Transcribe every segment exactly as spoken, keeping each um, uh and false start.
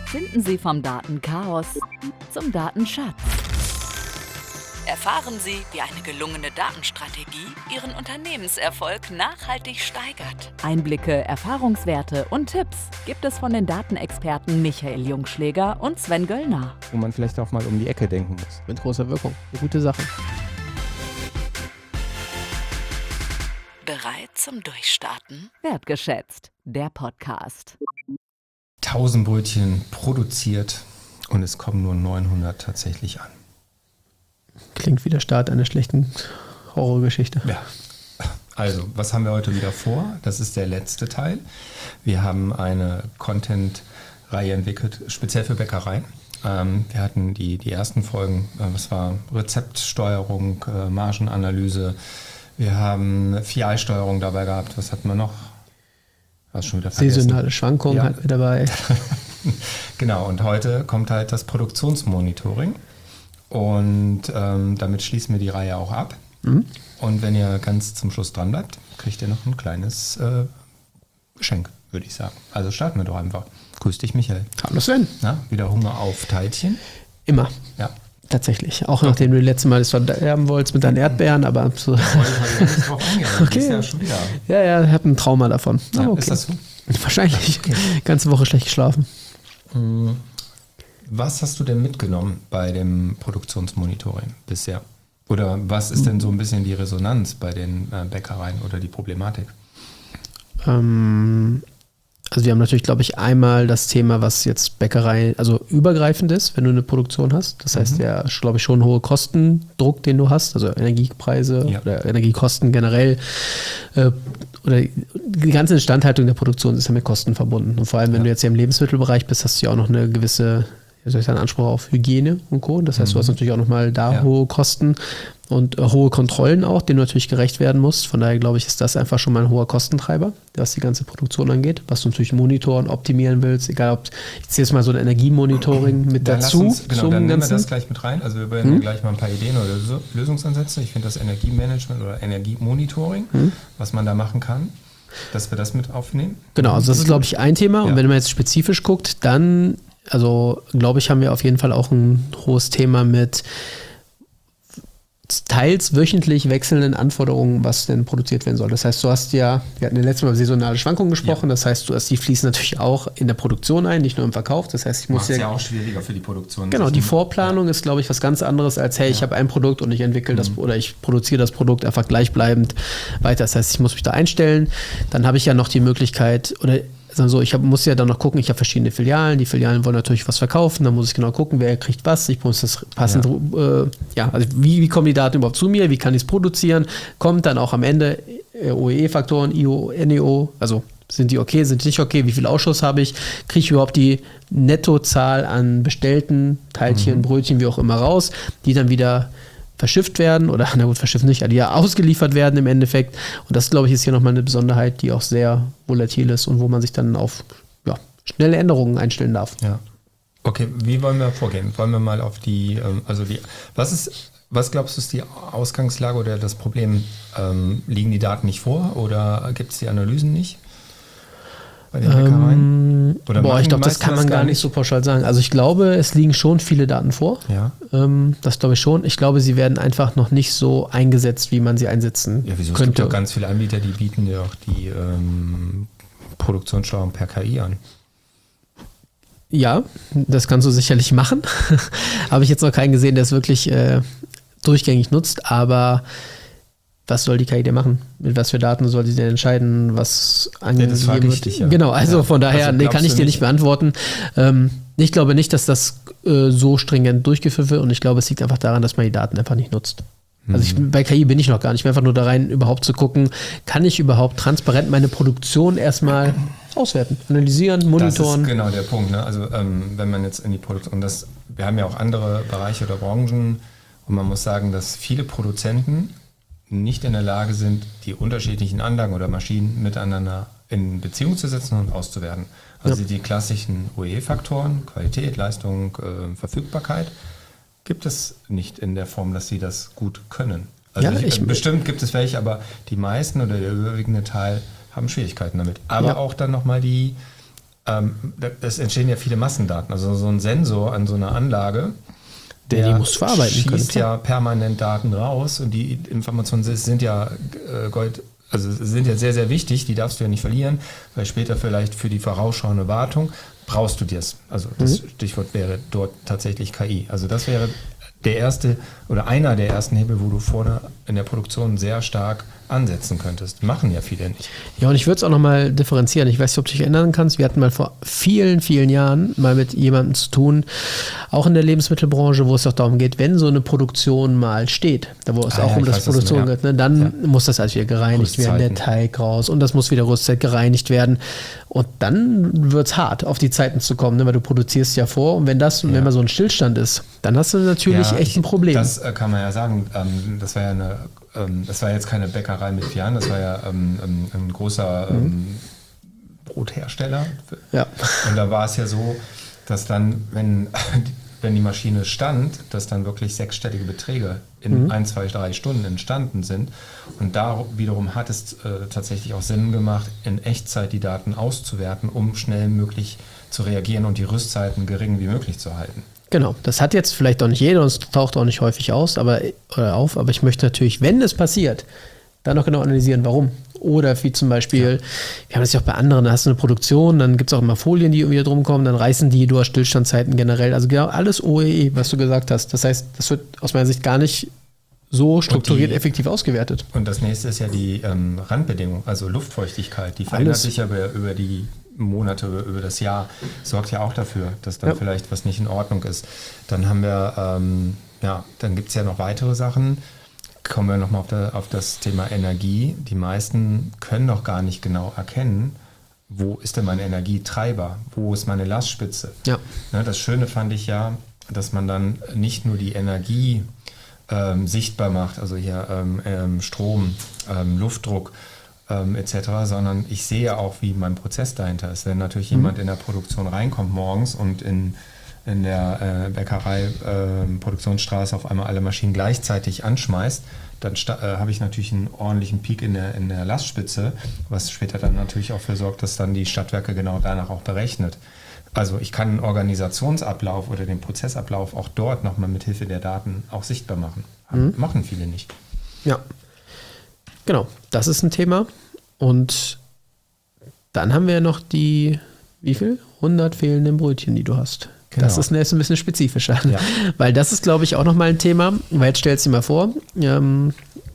Finden Sie vom Datenchaos zum Datenschatz. Erfahren Sie, wie eine gelungene Datenstrategie Ihren Unternehmenserfolg nachhaltig steigert. Einblicke, Erfahrungswerte und Tipps gibt es von den Datenexperten Michael Jungschläger und Sven Göllner. Wo man vielleicht auch mal um die Ecke denken muss. Mit großer Wirkung. Eine gute Sache. Bereit zum Durchstarten? Wertgeschätzt, der Podcast. tausend Brötchen produziert und es kommen nur neunhundert tatsächlich an. Klingt wie der Start einer schlechten Horrorgeschichte. Ja, also was haben wir heute wieder vor? Das ist der letzte Teil. Wir haben eine Content-Reihe entwickelt, speziell für Bäckereien. Ähm, wir hatten die, die ersten Folgen, äh, was war Rezeptsteuerung, äh, Margenanalyse. Wir haben V I-Steuerung dabei gehabt. Was hatten wir noch? Hast schon wieder vergessen. Saisonale Schwankungen ja. hatten wir dabei. Genau, und heute kommt halt das Produktionsmonitoring. Und ähm, damit schließen wir die Reihe auch ab. Mhm. Und wenn ihr ganz zum Schluss dran bleibt, kriegt ihr noch ein kleines äh, Geschenk, würde ich sagen. Also starten wir doch einfach. Grüß dich, Michael. Hallo Sven. Na, wieder Hunger auf Teilchen? Immer. Ja. Tatsächlich. Auch nachdem du das letzte Mal das verderben wolltest mit deinen Erdbeeren, aber so. Da wollte ich ja nicht drauf eingehen. Okay. Ist ja schon wieder. Ja, ja, ich habe ein Trauma davon. Ja, oh, okay. Ist das so? Wahrscheinlich. Okay. Ganze Woche schlecht geschlafen. Was hast du denn mitgenommen bei dem Produktionsmonitoring bisher? Oder was ist denn so ein bisschen die Resonanz bei den äh, Bäckereien oder die Problematik? Ähm, also wir haben natürlich, glaube ich, einmal das Thema, was jetzt Bäckerei, also übergreifend ist, wenn du eine Produktion hast. Das heißt, mhm. ja, glaube ich, schon hohe Kostendruck, den du hast, also Energiepreise ja. oder Energiekosten generell. Äh, oder die ganze Instandhaltung der Produktion ist ja mit Kosten verbunden. Und vor allem, wenn ja. du jetzt hier im Lebensmittelbereich bist, hast du ja auch noch eine gewisse, wie soll ich sagen, Anspruch auf Hygiene und Co. Das heißt, mhm. du hast natürlich auch nochmal da ja. hohe Kosten und äh, hohe Kontrollen auch, denen du natürlich gerecht werden musst. Von daher, glaube ich, ist das einfach schon mal ein hoher Kostentreiber, was die ganze Produktion angeht, was du natürlich monitoren, optimieren willst, egal ob, ich ziehe jetzt mal so ein Energiemonitoring mit dann dazu. Uns, genau, dann nehmen wir das gleich mit rein. Also wir werden hm? gleich mal ein paar Ideen oder Lösungsansätze. Ich finde das Energiemanagement oder Energiemonitoring, hm? was man da machen kann, dass wir das mit aufnehmen. Genau, also das ist, glaube ich, ein Thema. Und ja. wenn man jetzt spezifisch guckt, dann, also glaube ich, haben wir auf jeden Fall auch ein hohes Thema mit teils wöchentlich wechselnden Anforderungen, was denn produziert werden soll. Das heißt, du hast ja, wir hatten ja letztes Mal über saisonale Schwankungen gesprochen, ja. das heißt, du hast, die fließen natürlich auch in der Produktion ein, nicht nur im Verkauf. Das heißt, ich muss ja... Macht es ja auch schwieriger für die Produktion. Genau, die Vorplanung ja. ist, glaube ich, was ganz anderes als, hey, ja. ich habe ein Produkt und ich entwickle mhm. das oder ich produziere das Produkt einfach gleichbleibend weiter. Das heißt, ich muss mich da einstellen. Dann habe ich ja noch die Möglichkeit, oder so, ich hab, muss ja dann noch gucken, ich habe verschiedene Filialen, die Filialen wollen natürlich was verkaufen, dann muss ich genau gucken, wer kriegt was, ich muss das passend, ja, äh, ja also wie, wie kommen die Daten überhaupt zu mir, wie kann ich es produzieren, kommt dann auch am Ende äh, O E E-Faktoren, I O, N E O, also sind die okay, sind die nicht okay, wie viel Ausschuss habe ich, kriege ich überhaupt die Nettozahl an bestellten Teilchen, mhm. Brötchen, wie auch immer raus, die dann wieder verschifft werden oder, na gut, verschifft nicht, die ja ausgeliefert werden im Endeffekt. Und das, glaube ich, ist hier nochmal eine Besonderheit, die auch sehr volatil ist und wo man sich dann auf ja, schnelle Änderungen einstellen darf. Ja. Okay, wie wollen wir vorgehen? Wollen wir mal auf die, also die, was ist, was glaubst du, ist die Ausgangslage oder das Problem? Ähm, liegen die Daten nicht vor oder gibt es die Analysen nicht? Bei den Bäckereien? Oder boah, ich glaube, das kann man das gar nicht so pauschal sagen. Also ich glaube, es liegen schon viele Daten vor. Ja. Ähm, das glaube ich schon. Ich glaube, sie werden einfach noch nicht so eingesetzt, wie man sie einsetzen ja, wieso? könnte. Es gibt doch ganz viele Anbieter, die bieten ja auch die ähm, Produktionssteuerung per K I an. Ja, das kannst du sicherlich machen. Habe ich jetzt noch keinen gesehen, der es wirklich äh, durchgängig nutzt, aber was soll die K I denn machen? Mit was für Daten soll sie denn entscheiden, was angegeben ja, wird? Dich, ja. Genau, also ja. von daher, also nee, kann ich dir nicht beantworten. Ähm, ich glaube nicht, dass das äh, so stringent durchgeführt wird und ich glaube, es liegt einfach daran, dass man die Daten einfach nicht nutzt. Mhm. Also ich, bei K I bin ich noch gar nicht. Ich bin einfach nur da rein, überhaupt zu gucken, kann ich überhaupt transparent meine Produktion erstmal auswerten, analysieren, monitoren. Das ist genau der Punkt. Ne? Also ähm, wenn man jetzt in die Produktion, das, wir haben ja auch andere Bereiche oder Branchen und man muss sagen, dass viele Produzenten nicht in der Lage sind, die unterschiedlichen Anlagen oder Maschinen miteinander in Beziehung zu setzen und auszuwerten. Also ja. die klassischen O E E-Faktoren, Qualität, Leistung, äh, Verfügbarkeit, gibt es nicht in der Form, dass sie das gut können. Also ja, ich, ich, bestimmt gibt es welche, aber die meisten oder der überwiegende Teil haben Schwierigkeiten damit. Aber ja. auch dann nochmal die ähm, es entstehen ja viele Massendaten. Also so ein Sensor an so einer Anlage, der ja, die musst du verarbeiten schießt können, ja permanent Daten raus und die Informationen sind ja äh, Gold, also sind ja sehr, sehr wichtig, die darfst du ja nicht verlieren, weil später vielleicht für die vorausschauende Wartung brauchst du das. Also das mhm. Stichwort wäre dort tatsächlich K I. Also das wäre der erste oder einer der ersten Hebel, wo du vorne in der Produktion sehr stark ansetzen könntest. Machen ja viele nicht. Ja, und ich würde es auch nochmal differenzieren. Ich weiß nicht, ob du dich erinnern kannst. Wir hatten mal vor vielen, vielen Jahren mal mit jemandem zu tun, auch in der Lebensmittelbranche, wo es auch darum geht, wenn so eine Produktion mal steht, da wo es ah, auch ja, um das Produktion geht, ne, dann ja. muss das alles wieder gereinigt werden, der Teig raus und das muss wieder Rüstzeit gereinigt werden. Und dann wird es hart, auf die Zeiten zu kommen, ne, weil du produzierst ja vor und wenn das, ja. wenn mal so ein Stillstand ist, dann hast du natürlich ja, echt ein Problem. Das äh, kann man ja sagen. Ähm, das war ja eine Das war jetzt keine Bäckerei mit vier Jahren, das war ja ähm, ein großer ähm, mhm. Brothersteller. Ja. Und da war es ja so, dass dann, wenn, wenn die Maschine stand, dass dann wirklich sechsstellige Beträge in mhm. ein, zwei, drei Stunden entstanden sind. Und da wiederum hat es äh, tatsächlich auch Sinn gemacht, in Echtzeit die Daten auszuwerten, um schnell möglich zu reagieren und die Rüstzeiten gering wie möglich zu halten. Genau, das hat jetzt vielleicht auch nicht jeder und es taucht auch nicht häufig aus, aber, oder auf, aber ich möchte natürlich, wenn es passiert, dann noch genau analysieren, warum. Oder wie zum Beispiel, ja. wir haben das ja auch bei anderen, da hast du eine Produktion, dann gibt es auch immer Folien, die irgendwie drum kommen, dann reißen die, du hast Stillstandzeiten generell, also genau alles O E E, was du gesagt hast. Das heißt, das wird aus meiner Sicht gar nicht so strukturiert, die, effektiv ausgewertet. Und das nächste ist ja die ähm, Randbedingung, also Luftfeuchtigkeit, die verändert alles. sich ja über, über die Monate, über, über das Jahr, sorgt ja auch dafür, dass dann ja. vielleicht was nicht in Ordnung ist. Dann haben wir, ähm, ja, dann gibt es ja noch weitere Sachen. Kommen wir nochmal auf, auf das Thema Energie. Die meisten können doch gar nicht genau erkennen, wo ist denn mein Energietreiber, wo ist meine Lastspitze. Ja. Ne, das Schöne fand ich ja, dass man dann nicht nur die Energie ähm, sichtbar macht, also hier ähm, ähm, Strom, ähm, Luftdruck, Ähm, et cetera, sondern ich sehe auch, wie mein Prozess dahinter ist. Wenn natürlich mhm. jemand in der Produktion reinkommt morgens und in, in der äh, Bäckerei äh, Produktionsstraße auf einmal alle Maschinen gleichzeitig anschmeißt, dann sta- äh, habe ich natürlich einen ordentlichen Peak in der, in der Lastspitze, was später dann natürlich auch für sorgt, dass dann die Stadtwerke genau danach auch berechnet. Also ich kann einen Organisationsablauf oder den Prozessablauf auch dort nochmal mit Hilfe der Daten auch sichtbar machen. Mhm. Machen viele nicht. Ja. Genau, das ist ein Thema. Und dann haben wir ja noch die, wie viel? hundert fehlenden Brötchen, die du hast. Genau. Das ist jetzt ein bisschen spezifischer. Ja. Weil das ist, glaube ich, auch nochmal ein Thema. Weil jetzt stellst du dir mal vor, ähm,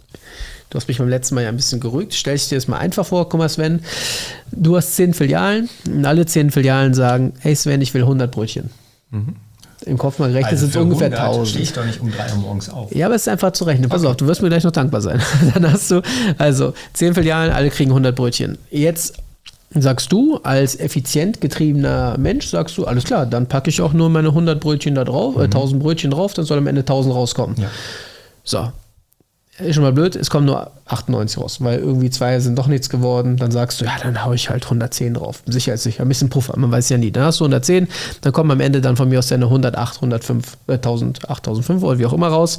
du hast mich beim letzten Mal ja ein bisschen gerügt. Stell dich dir das mal einfach vor. Guck mal, Sven, du hast zehn Filialen und alle zehn Filialen sagen, hey Sven, ich will hundert Brötchen. Mhm. Im Kopf mal gerechnet also sind es ungefähr tausend. Stehe ich doch nicht um drei Uhr morgens auf. Ja, aber es ist einfach zu rechnen. Pass okay. auf, du wirst mir gleich noch dankbar sein. Dann hast du also zehn Filialen, alle kriegen hundert Brötchen. Jetzt sagst du als effizient getriebener Mensch, sagst du, alles klar, dann packe ich auch nur meine hundert Brötchen da drauf, mhm. äh, tausend Brötchen drauf, dann soll am Ende tausend rauskommen. Ja. So. Ist schon mal blöd, es kommen nur achtundneunzig raus, weil irgendwie zwei sind doch nichts geworden. Dann sagst du, ja, dann haue ich halt hundertzehn drauf. Sicherheitssicher, ein bisschen Puffer, man weiß ja nie. Dann hast du hundertzehn, dann kommen am Ende dann von mir aus deine hundertacht, hundertfünf, äh, tausend, achttausendfünf oder wie auch immer raus.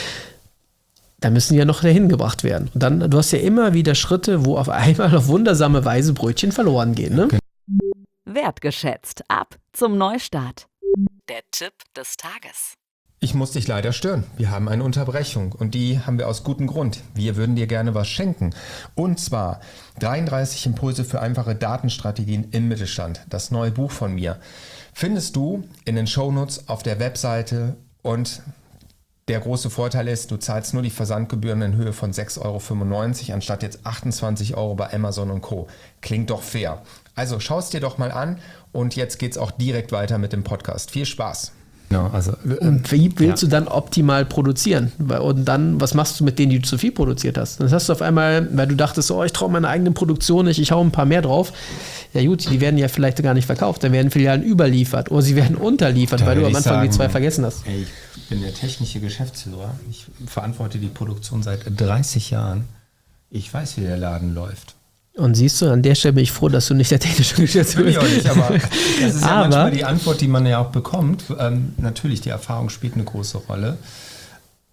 Da müssen die ja noch dahin gebracht werden. Und dann, du hast ja immer wieder Schritte, wo auf einmal auf wundersame Weise Brötchen verloren gehen. Ne? Wertgeschätzt. Ab zum Neustart. Der Tipp des Tages. Ich muss dich leider stören. Wir haben eine Unterbrechung und die haben wir aus gutem Grund. Wir würden dir gerne was schenken. Und zwar dreiunddreißig Impulse für einfache Datenstrategien im Mittelstand. Das neue Buch von mir findest du in den Shownotes auf der Webseite und der große Vorteil ist, du zahlst nur die Versandgebühren in Höhe von sechs Euro fünfundneunzig anstatt jetzt achtundzwanzig Euro bei Amazon und Co. Klingt doch fair. Also schau es dir doch mal an und jetzt geht's auch direkt weiter mit dem Podcast. Viel Spaß! Genau, also, und wie willst ja. du dann optimal produzieren? Und dann, was machst du mit denen, die du zu viel produziert hast? Dann hast du auf einmal, weil du dachtest, oh, ich traue meiner eigenen Produktion nicht, ich hau ein paar mehr drauf. Ja gut, die werden ja vielleicht gar nicht verkauft, dann werden Filialen überliefert oder sie werden unterliefert, da weil du am Anfang sagen, die zwei vergessen hast. Ey, ich bin der technische Geschäftsführer, ich verantworte die Produktion seit dreißig Jahren. Ich weiß, wie der Laden läuft. Und siehst du, an der Stelle bin ich froh, dass du nicht der technische Geschäftsführer bist. Will ich auch nicht, aber das ist ja aber manchmal die Antwort, die man ja auch bekommt. Ähm, natürlich, die Erfahrung spielt eine große Rolle.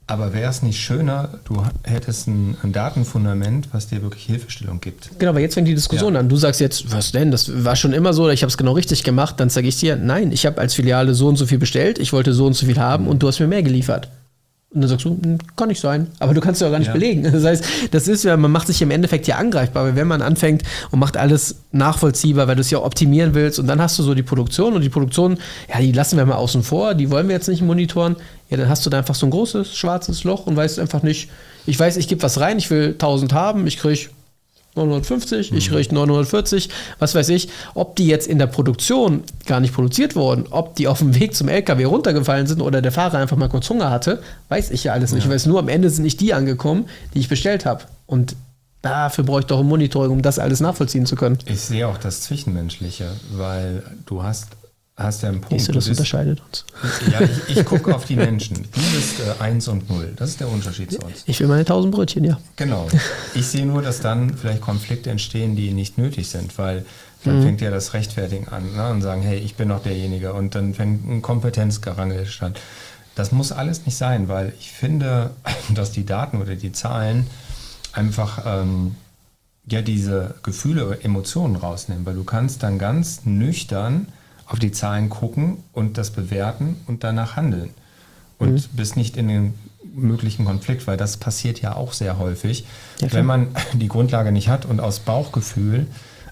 Aber wäre es nicht schöner, du hättest ein, ein Datenfundament, was dir wirklich Hilfestellung gibt? Genau, aber jetzt fängt die Diskussion ja. an. Du sagst jetzt, was denn, das war schon immer so, ich habe es genau richtig gemacht. Dann sage ich dir, nein, ich habe als Filiale so und so viel bestellt, ich wollte so und so viel haben und du hast mir mehr geliefert. Und dann sagst du, kann nicht sein. Aber du kannst es ja auch gar nicht ja. belegen. Das heißt, das ist ja, man macht sich im Endeffekt ja angreifbar, weil wenn man anfängt und macht alles nachvollziehbar, weil du es ja optimieren willst und dann hast du so die Produktion und die Produktion, ja, die lassen wir mal außen vor, die wollen wir jetzt nicht monitoren, ja, dann hast du da einfach so ein großes, schwarzes Loch und weißt einfach nicht, ich weiß, ich gebe was rein, ich will tausend haben, ich kriege neunhundertfünfzig, mhm. ich kriege neunhundertvierzig, was weiß ich, ob die jetzt in der Produktion gar nicht produziert wurden, ob die auf dem Weg zum L K W runtergefallen sind oder der Fahrer einfach mal kurz Hunger hatte, weiß ich ja alles nicht. Ja. Ich weiß nur, am Ende sind nicht die angekommen, die ich bestellt habe. Und dafür brauche ich doch ein Monitoring, um das alles nachvollziehen zu können. Ich sehe auch das Zwischenmenschliche, weil du hast hast ja einen Punkt. Siehst du, das du bist, unterscheidet uns. Ja, ich, ich gucke auf die Menschen. Du bist äh, eins und null. Das ist der Unterschied zu uns. Ich will meine tausend Brötchen, ja. Genau. Ich sehe nur, dass dann vielleicht Konflikte entstehen, die nicht nötig sind, weil dann mhm. fängt ja das Rechtfertigen an, ne, und sagen, hey, ich bin doch derjenige, und dann fängt ein Kompetenzgerangel statt. Das muss alles nicht sein, weil ich finde, dass die Daten oder die Zahlen einfach ähm, ja diese Gefühle oder Emotionen rausnehmen, weil du kannst dann ganz nüchtern auf die Zahlen gucken und das bewerten und danach handeln. Und mhm. bist nicht in den möglichen Konflikt, weil das passiert ja auch sehr häufig. Ja, wenn man die Grundlage nicht hat und aus Bauchgefühl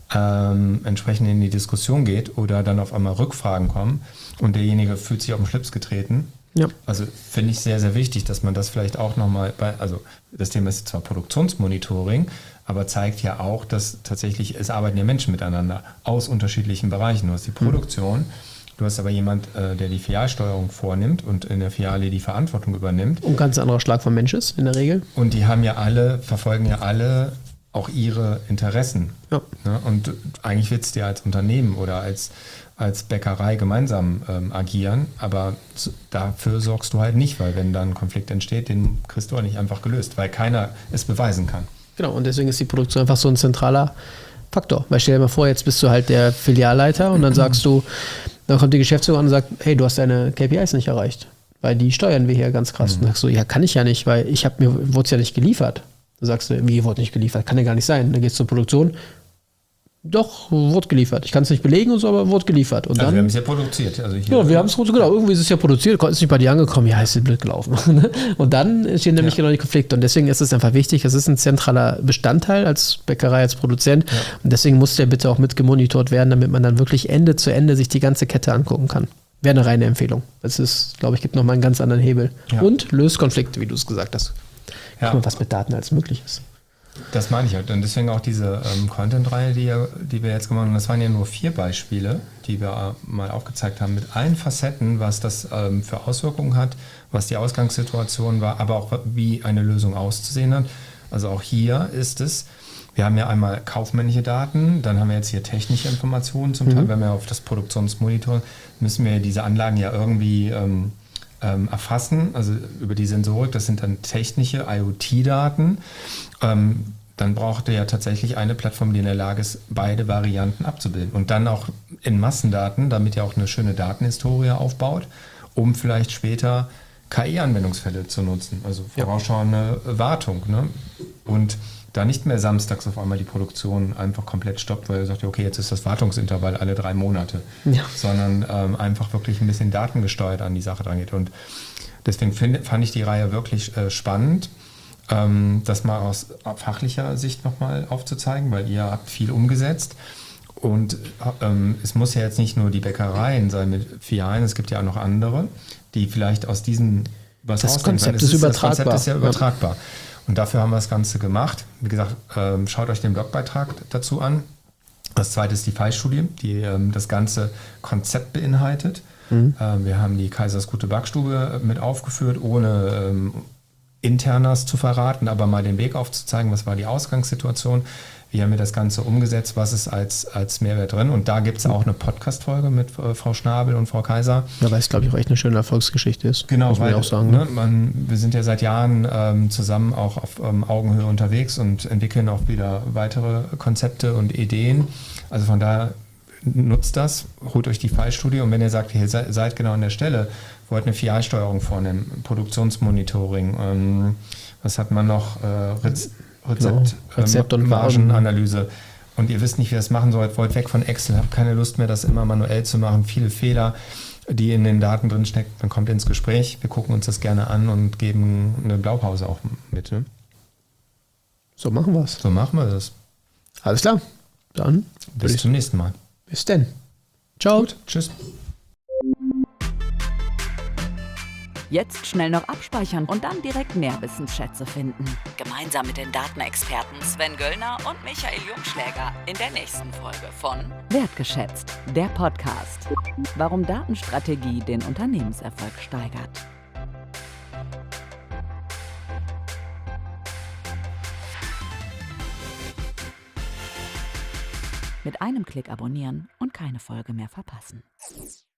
ähm, entsprechend in die Diskussion geht oder dann auf einmal Rückfragen kommen und derjenige fühlt sich auf den Schlips getreten. Ja. Also finde ich sehr, sehr wichtig, dass man das vielleicht auch nochmal bei, also das Thema ist zwar Produktionsmonitoring, aber zeigt ja auch, dass tatsächlich, es arbeiten ja Menschen miteinander aus unterschiedlichen Bereichen. Du hast die Produktion, du hast aber jemand, äh, der die Filialsteuerung vornimmt und in der Filiale die Verantwortung übernimmt. Und ganz anderer Schlag von Mensch ist in der Regel. Und die haben ja alle, verfolgen ja alle auch ihre Interessen. Ja. Ne? Und eigentlich willst du ja als Unternehmen oder als, als Bäckerei gemeinsam ähm, agieren, aber zu, dafür sorgst du halt nicht, weil wenn dann ein Konflikt entsteht, den kriegst du auch nicht einfach gelöst, weil keiner es beweisen kann. Genau, und deswegen ist die Produktion einfach so ein zentraler Faktor. Weil stell dir mal vor, jetzt bist du halt der Filialleiter und dann sagst du, dann kommt die Geschäftsführerin und sagt, hey, du hast deine K P Is nicht erreicht, weil die steuern wir hier ganz krass. Mhm. Und dann sagst du, ja, kann ich ja nicht, weil ich habe mir, wurde es ja nicht geliefert. Dann sagst du, wie, wurde nicht geliefert? Kann ja gar nicht sein. Dann gehst du zur Produktion, doch, wurde geliefert. Ich kann es nicht belegen und so, aber wurde geliefert. Und also dann, wir haben es ja produziert. Also hier ja, wir haben es genau, irgendwie ist es ja produziert, ist nicht bei dir angekommen, ja, ist blöd gelaufen. Und dann entstehen nämlich ja. genau die Konflikte. Und deswegen ist es einfach wichtig, es ist ein zentraler Bestandteil als Bäckerei, als Produzent. Ja. Und deswegen muss der bitte auch mit gemonitort werden, damit man dann wirklich Ende zu Ende sich die ganze Kette angucken kann. Wäre eine reine Empfehlung. Das ist, glaube ich, gibt nochmal einen ganz anderen Hebel. Ja. Und löst Konflikte, wie du es gesagt hast. Ja. Guck mal, was mit Daten als möglich ist. Das meine ich halt. Und deswegen auch diese ähm, Content-Reihe, die, die wir jetzt gemacht haben. Das waren ja nur vier Beispiele, die wir äh, mal aufgezeigt haben, mit allen Facetten, was das ähm, für Auswirkungen hat, was die Ausgangssituation war, aber auch wie eine Lösung auszusehen hat. Also auch hier ist es, wir haben ja einmal kaufmännische Daten, dann haben wir jetzt hier technische Informationen zum Teil, mhm. wenn wir auf das Produktionsmonitor, müssen wir diese Anlagen ja irgendwie ähm, ähm, erfassen, also über die Sensorik, das sind dann technische I O T-Daten. Ähm, dann braucht er ja tatsächlich eine Plattform, die in der Lage ist, beide Varianten abzubilden. Und dann auch in Massendaten, damit er auch eine schöne Datenhistorie aufbaut, um vielleicht später K I-Anwendungsfälle zu nutzen, also vorausschauende Wartung. Ne? Und da nicht mehr samstags auf einmal die Produktion einfach komplett stoppt, weil er sagt, okay, jetzt ist das Wartungsintervall alle drei Monate, ja. sondern ähm, einfach wirklich ein bisschen datengesteuert an die Sache dran geht. Und deswegen find, fand ich die Reihe wirklich äh, spannend, ähm, das mal aus fachlicher Sicht nochmal aufzuzeigen, weil ihr habt viel umgesetzt. Und ähm, es muss ja jetzt nicht nur die Bäckereien sein mit Filialen, es gibt ja auch noch andere, die vielleicht aus diesen was das Konzept ist, ist übertragbar. Das Konzept ist ja übertragbar. Ja. Und dafür haben wir das Ganze gemacht. Wie gesagt, ähm, schaut euch den Blogbeitrag dazu an. Das zweite ist die Fallstudie, die ähm, das ganze Konzept beinhaltet. Mhm. Ähm, wir haben die Kaisersgute Backstube mit aufgeführt, ohne ähm, Internas zu verraten, aber mal den Weg aufzuzeigen, was war die Ausgangssituation. Wie haben wir das Ganze umgesetzt, was ist als, als Mehrwert drin? Und da gibt es auch eine Podcast-Folge mit äh, Frau Schnabel und Frau Kaiser. Ja, weil es, glaube ich, auch echt eine schöne Erfolgsgeschichte ist. Genau, muss man weil, auch sagen. Ne, man, wir sind ja seit Jahren ähm, zusammen auch auf ähm, Augenhöhe unterwegs und entwickeln auch wieder weitere Konzepte und Ideen. Also von daher nutzt das, holt euch die Fallstudie und wenn ihr sagt, ihr seid genau an der Stelle, wollt eine Filialsteuerung vornehmen, Produktionsmonitoring, ähm, was hat man noch, äh, Rez- Rezept, genau. Rezept ähm, und Margenanalyse und ihr wisst nicht, wie ihr das machen sollt, wollt weg von Excel, habt keine Lust mehr, das immer manuell zu machen, viele Fehler, die in den Daten drin stecken, dann kommt ins Gespräch, wir gucken uns das gerne an und geben eine Blaupause auch mit. Ne? So machen wir es. So machen wir das. Alles klar. Dann bis zum nächsten Mal. Bis denn. Ciao. Gut, tschüss. Jetzt schnell noch abspeichern und dann direkt Nährwissensschätze finden. Gemeinsam mit den Datenexperten Sven Göllner und Michael Jungschläger in der nächsten Folge von Wertgeschätzt, der Podcast. Warum Datenstrategie den Unternehmenserfolg steigert. Mit einem Klick abonnieren und keine Folge mehr verpassen.